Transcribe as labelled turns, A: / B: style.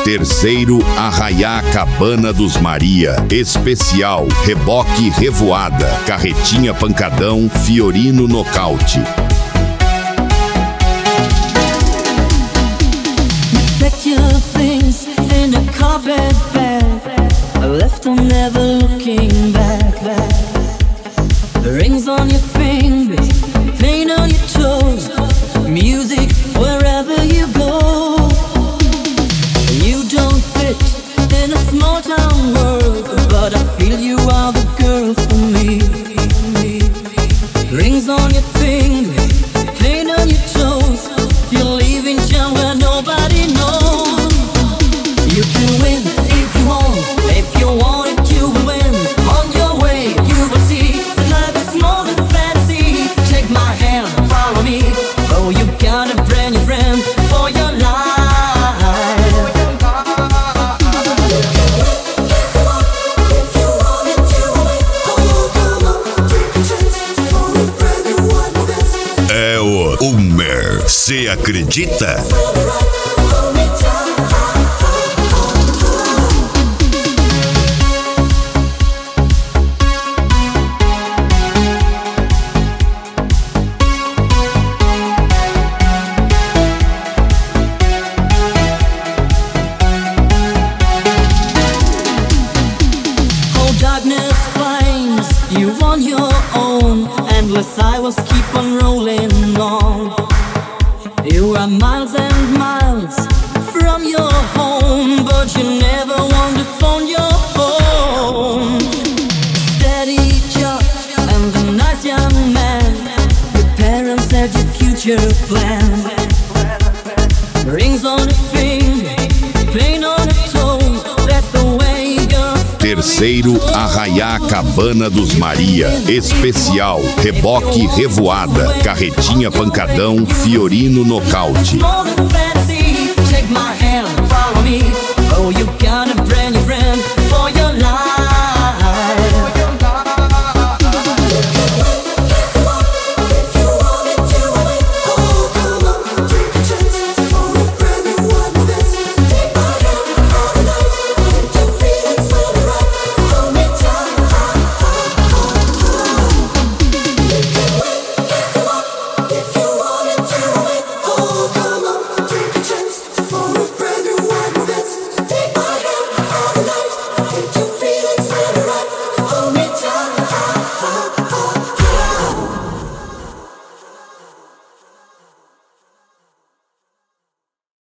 A: Terceiro, Arraiá Cabana dos Maria. Especial, reboque revoada. Carretinha pancadão, Fiorino nocaute.
B: Pack your things in a carpet bag. I left them never looking back. Rings on your fingers, paint on your toes, music wherever you go. You don't fit in a small town world, but I feel you are the girl for me. Rings on your fingers, paint on your toes, you're leaving town where nobody knows. You can win if you want it you will win. On your way you will see that life is more than fantasy. Take my hand, follow me. Oh, you got a brand new friend for your life. If you want it you will win. Oh, come on, take a chance for a brand new one with us.
A: É o Hummer, cê acredita?
B: Darkness finds you on your own. Endless highways keep on rolling on. You are miles and miles from your home, but you never want to phone your home. Steady job and a nice young man. Your parents have your future planned. Rings on a finger, paint on a toe. That's the way you go.
A: Terceiro, Arraiá Cabana dos Maria. Especial, reboque revoada. Carretinha pancadão, Fiorino nocaute.
B: Take my hand, follow me. Oh, you gotta